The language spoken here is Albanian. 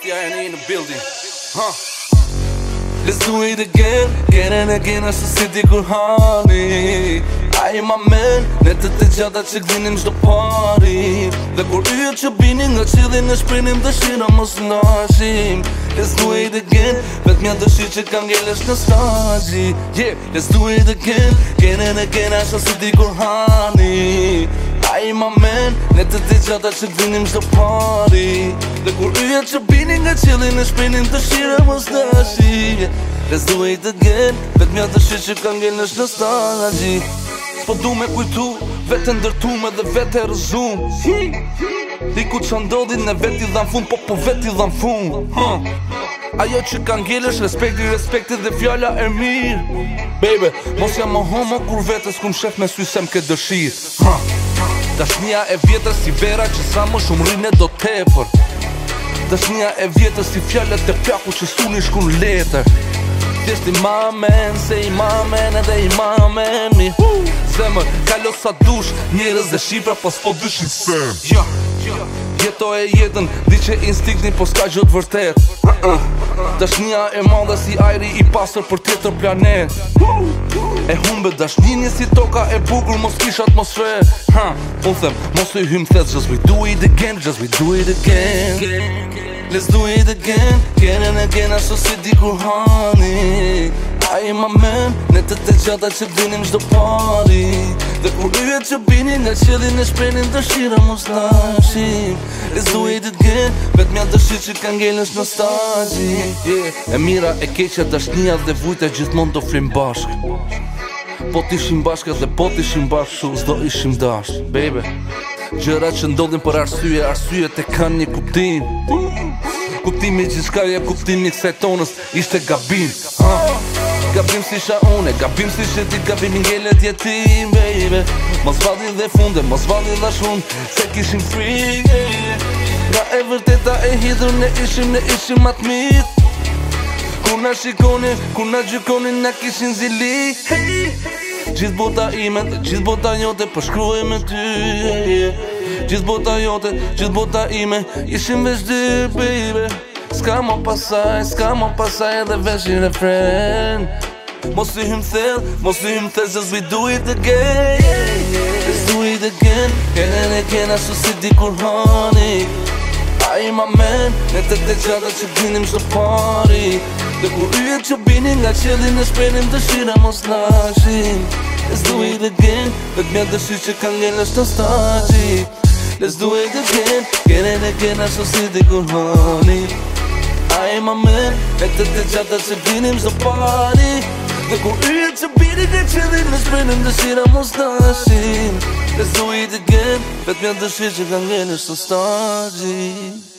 CINE in the building. Let's do it again, again ashtu si dikur hani. Ai ma men, ne të gjata që gdinin çdo pari. Dhe kur yjet që binin nga qilli në shprinim dëshira mos ndashim. Let's do it again, vetëm ja dëshirë që ka ngelesh nostalgji. Yeah, let's do it again ashtu si dikur hani. Ai ma men, ne të gjata që gdinin çdo pari. Dhe kur yjet që binin nga qilli në shprinim dëshira mos ndashim. Let's do it again, vetëm ja dëshirë që ka ngelesh nostalgji. Po du me kujtu, vete ndërtume dhe vete rëzum. Diku që ndodhi në veti dhan fund, po veti dhan fund. Ajo që ka ngelesh, respekti dhe fjalla e mirë. Baby, mos jam më homo kur vetës ku më shef me sy se m'ke dëshirë. Dashnia e vjetër si vera që sa më shumë rine do tepër. Dashnia e vjetër si fjallet e plaku që suni shkun letër. Thjesht i mamen, se i mamen edhe i mamen mi. Zemër, kalo sa dush, njerëz dhe shifra po s'po dyshin sem. Jeto e jetën, di që instinktin po s'ka gjë të vërtet. Dashnia e madhe si ajri i pasër për tjetër planet. E humbe dashnini si toka e bukur mos kish atmosfer. Unë them, mos i hym thes, just we do it again, just we do it again. Let's do it again ashtu si dikur hani. Ai ma men, ne të gjata që gdinin çdo pari. Dhe kur yjet që binin nga qilli në shprenin dëshira mos ndashim. Let's do it again, vetëm ja dëshirë që ka ngelesh nostalgji. E mira e keqja dashnia dhe vujta gjithmonë do flim bashkë. Po t'ishim bashkë dhe po t'ishim bashkë s'do ishim dash. Baby, gjërat që ndodhin për arsyet e kanë një kuptim. Kuptimi gjithçka je kuptimi kësaj tonës ishte gabim. Gabim si isha une, gabim si ishe ti, gabim i ngelet jetim, baby. Mos valli dhe funde, mos valli dhe shun, se kishim free. Nga e vërteta e hidhur ne ishim atë mit. Kur na shikonin, kur na gjykonin, na kishin zili. Gjithë bota ime dhe gjithë bota jote përshkruaj me ty. Gjithë bota jote, gjithë bota ime ishim veç dy, baby. S'ka mo pasaj edhe veç një refren. Mos i hym thell, just we do it again. Let's do it again ashtu si dikur hani. Ai ma men, ne të gjata që gdinim çdo pari. Dhe kur yjet që binin nga qilli në shprenin dëshira mos ndashim. Let's do it again, vetëm ja dëshirë që ka ngelesh nostalgji. Let's do it again ashtu si dikur hani. Ai ma men, ne të gjata që gdinim çdo pari. Dhe kur yjet që binin nga qilli në shprenin dëshira mos ndashim. Let's do it again, vetëm ja dëshirë që ka ngelesh nostalgji.